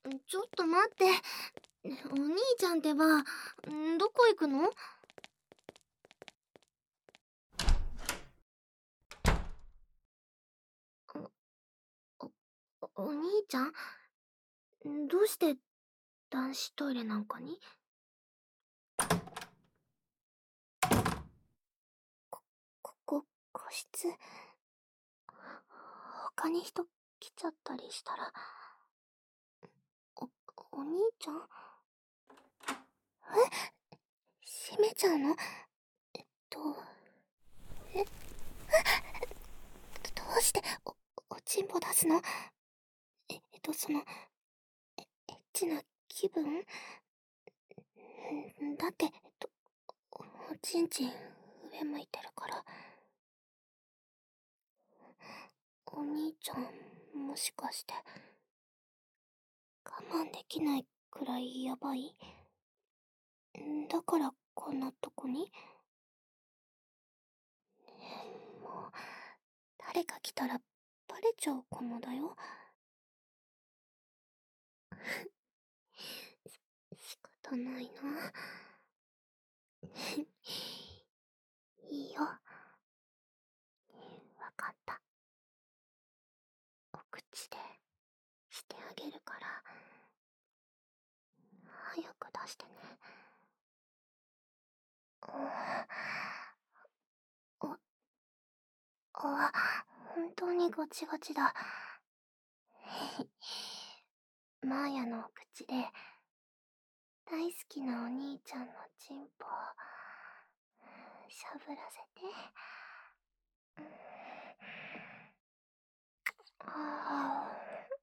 ちょっと待って。お兄ちゃんってば、どこ行くの？お兄ちゃん？どうして男子トイレなんかに？個室？他に人来ちゃったりしたら。お兄ちゃん？閉めちゃうの？と、え、どうしておちんぽ出すの？その、エッチな気分？だって、おちんちん上向いてるから。お兄ちゃん、もしかして、我慢できないくらいやばい？だからこんなとこに？もう、誰か来たらバレちゃうかもだよ。仕方ないな。いいよ。わかった。お口でしてあげるから、早く出してね。本当にゴチゴチだ。マーヤのお口で、大好きなお兄ちゃんのチンポを、しゃぶらせて。あ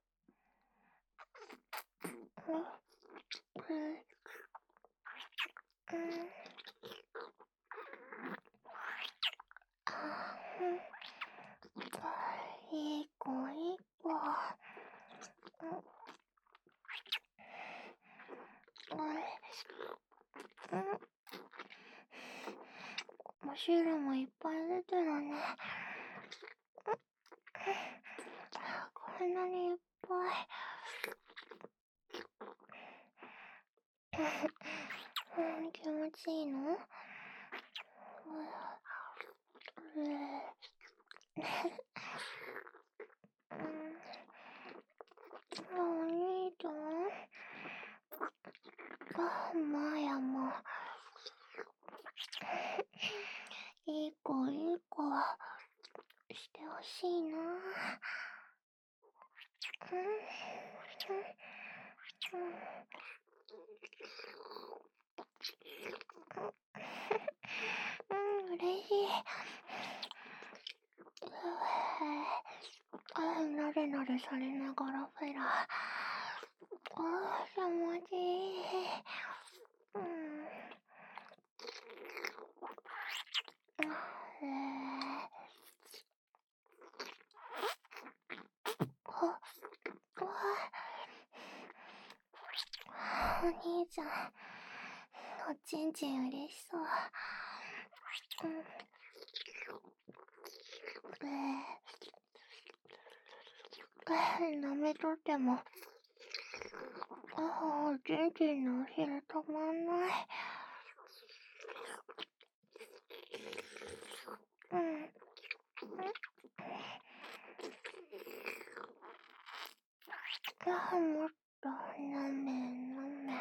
いい子いい子。お汁もいっぱい出てるね。こんなにいっぱい。気持ちいいの？お兄ちゃん？マーヤも。いい子いい子してほしいな。嬉しい。なでなでされながらフェラ。気持ちいい。お兄ちゃん、おちんちん嬉しそう。舐めとっても、おちんちんのお汁止まんない。もっと舐め舐め。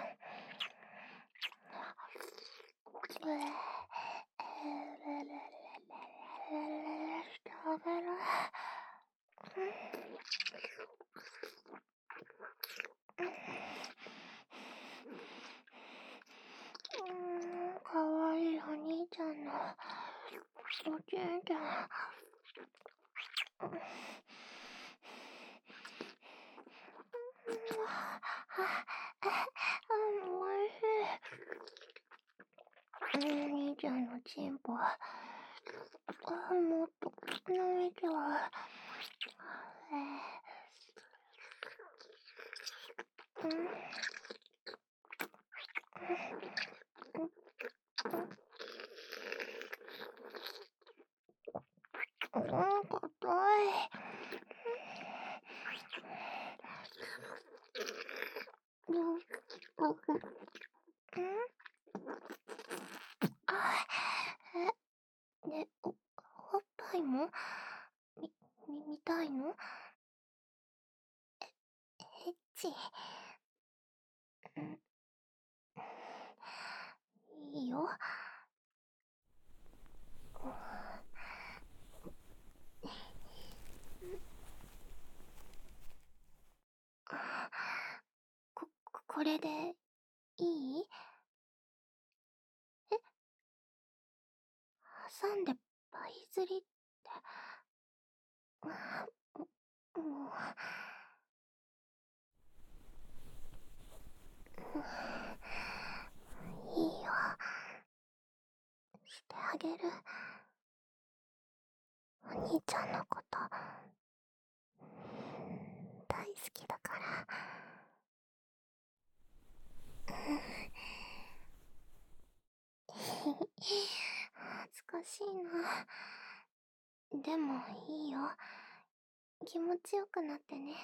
してあげる。かわいいお兄ちゃんのおちんちゃん。おいしい。お兄ちゃんのチンポ。もっと舐めちゃう。硬い。 あ、ね、おっぱいも見たいの？エッチ。うん、いいよ。これでいい？え、挟んでパイ釣りって。もう、いいよ。してあげる。お兄ちゃんのこと大好きだから。恥ずかしいな。でもいいよ。気持ちよくなってね。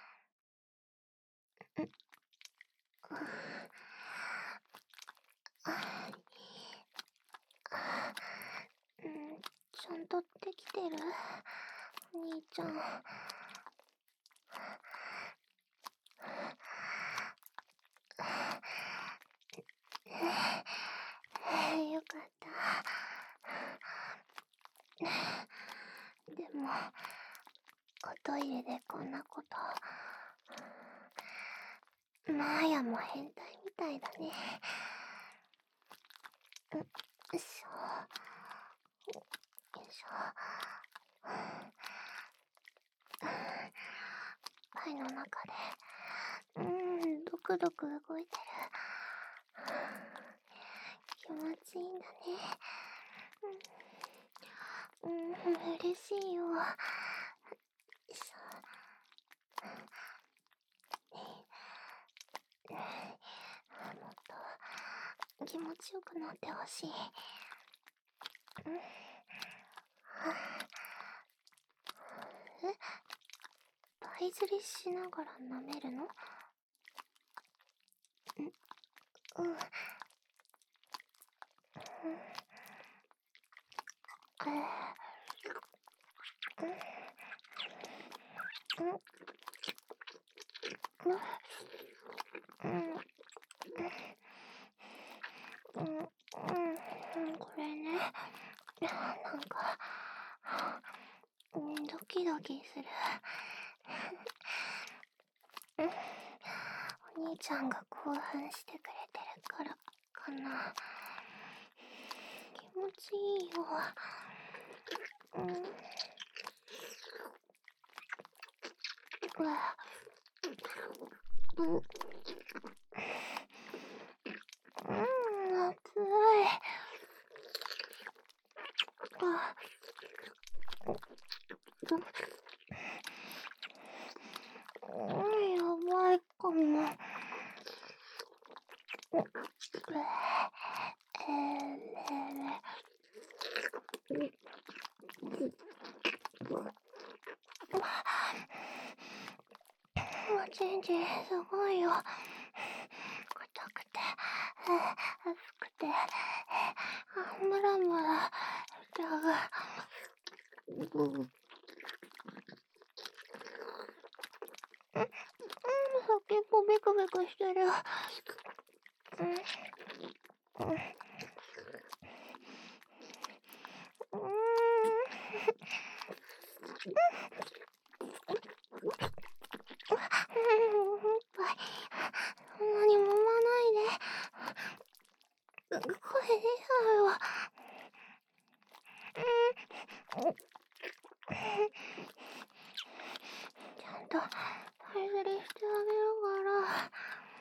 ちゃんとできてる？お兄ちゃん。よかった。でも、おトイレでこんなこと。マーヤも変態みたいだね。よいしょ。よいしょ。肺の中で、ドクドク動いてる。気持ちいいんだね。嬉しいよ。よいしょ。もっと気持ちよくなってほしい。え、パイ釣りしながら舐めるの？うん。これね、なんか、ドキドキする。お兄ちゃんが興奮してくれてるからかな。気持ちいいよ。うわ。熱い。やばいかも。おちんちんすごいよ。硬くて、熱くて、ムラムラしちゃう。先っぽビクビクしてる。そんなに揉まないで。声出ちゃうよ。ちゃんとパイ釣りしてあげるから。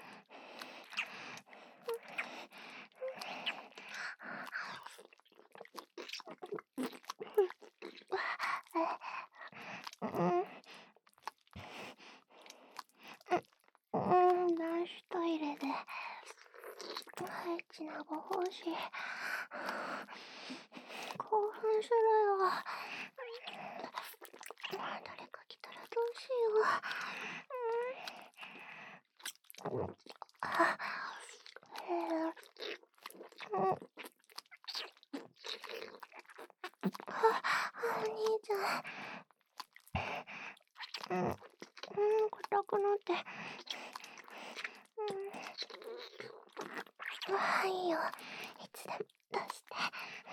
男子トイレでエッチなご奉仕興奮するよ。誰か来たらどうしよう。 お兄ちゃん。硬くなって。いいよ。いつでも出して。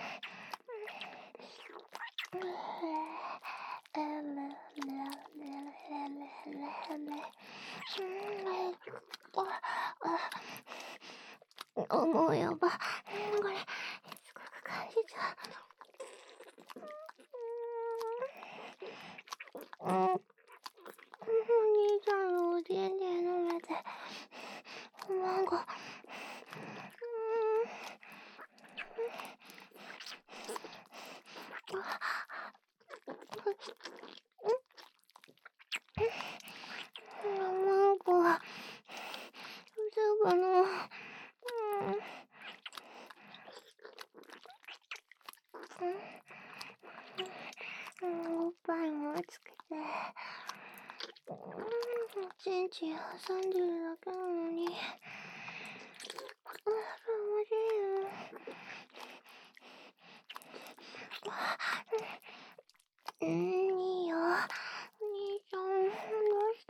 思うよば。これ、すごく感じちゃう。お兄ちゃんのおじんで飲めて。マンゴー。マンゴー。すぐの。おっぱいもつけて。おちんちん挟んでるだけなのに。気持ちいいよ。いいよ。お兄ちゃん、どうして？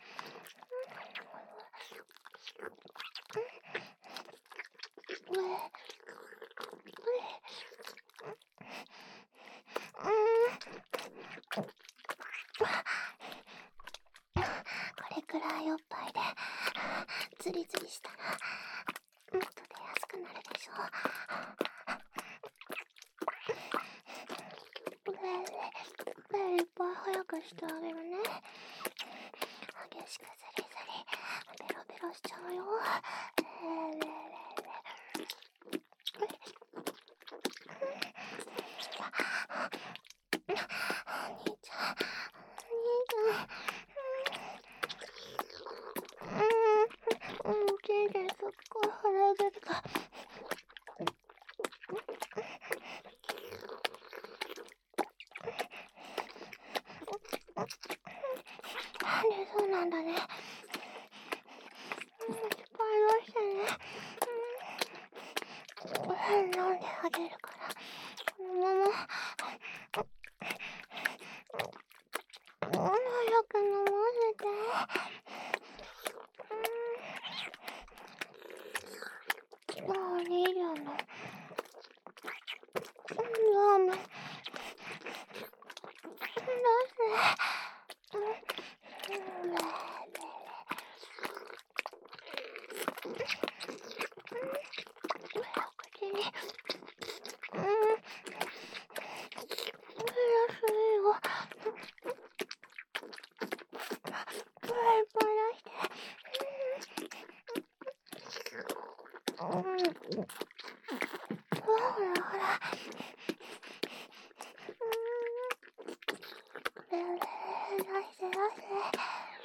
これくらいおっぱいでズリズリしたらもっと出やすくなるでしょ。いっぱい早くしてあげるね。激しくズリズリベロベロしちゃうよ。お兄ちゃん、お兄ちゃん。おちんちんすっごい腹出てた。そうなんだね。失敗どうしてね。飲んであげるから。このまま。早く飲ませて。お兄ちゃんの。ラーメン。どうして口に。安いよ。いっぱい出して。ほらほら。出して出して。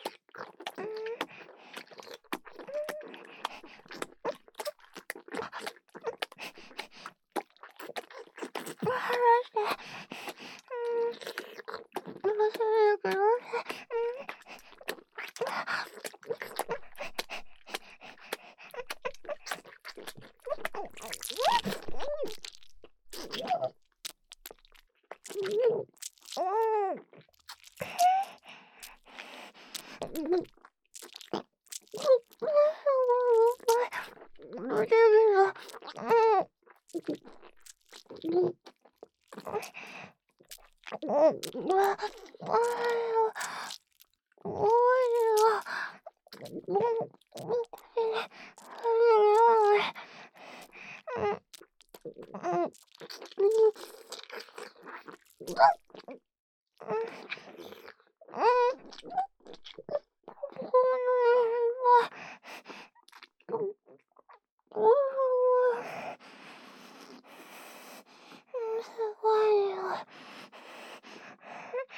すごいよ。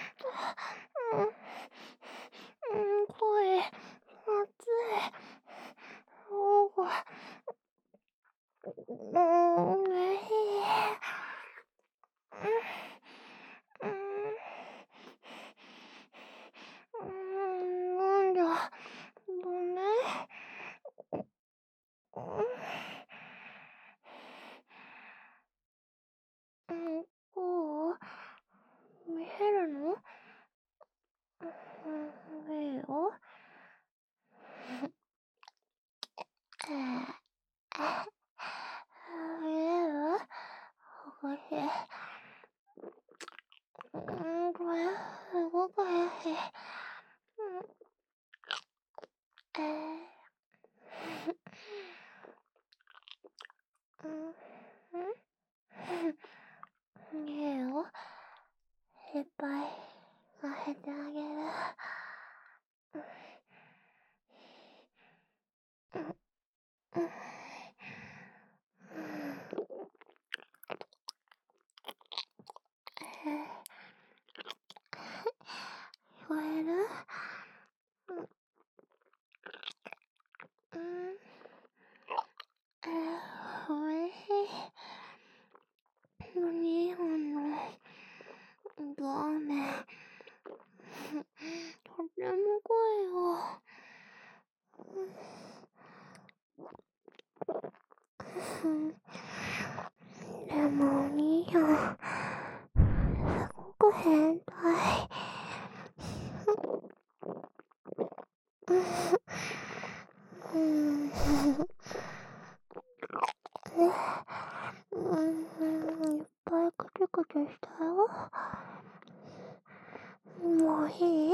声、熱い。 いいよ。いっぱいあげてあげる。聞こえる？おいしい。2本のラーメン。とても濃いよ。でもお兄やん、すごく変態。いっぱいクチュクチュしたよ。もういい？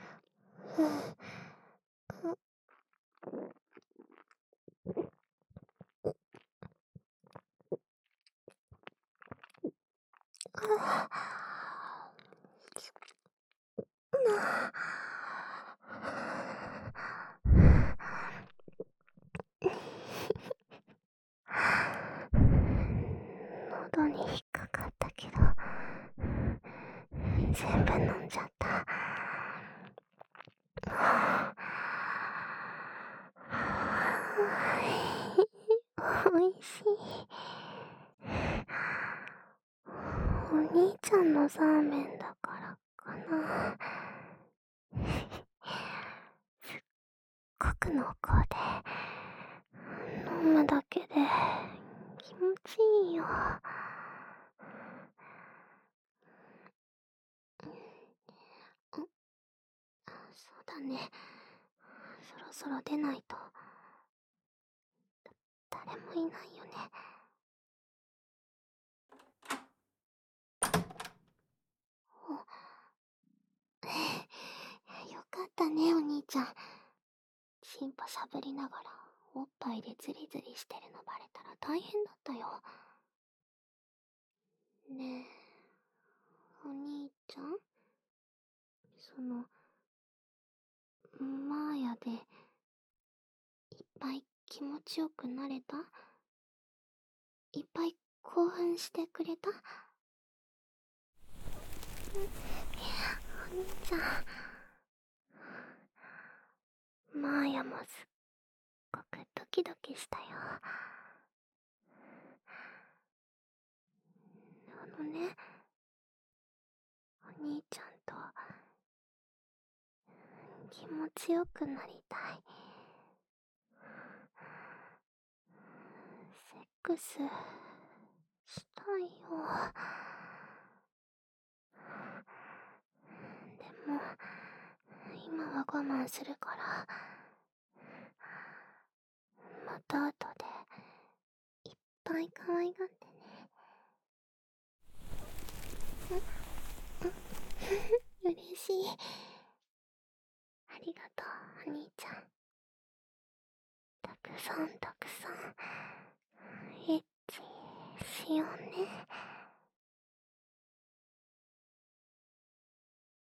喉に引っかかったけど、全部飲んじゃった。おいしい。お兄ちゃんのラーメンだからかな。すっごく濃厚で、飲むだけで気持ちいいよ。そうだね。そろそろ出ないと。誰もいないよね。よかったね、お兄ちゃん。チンポしゃぶりながらおっぱいでズリズリしてるのバレたら大変だったよ。ねえ、お兄ちゃん、マーヤでいっぱい気持ちよくなれた？いっぱい興奮してくれた？お兄ちゃん、マーヤもすっごくドキドキしたよ。ね、お兄ちゃんと気持ちよくなりたい。セックスしたいよ。でも今は我慢するから、また後でいっぱい可愛がってね。嬉しい。ありがとう、お兄ちゃん。たくさんたくさんエッチしようね。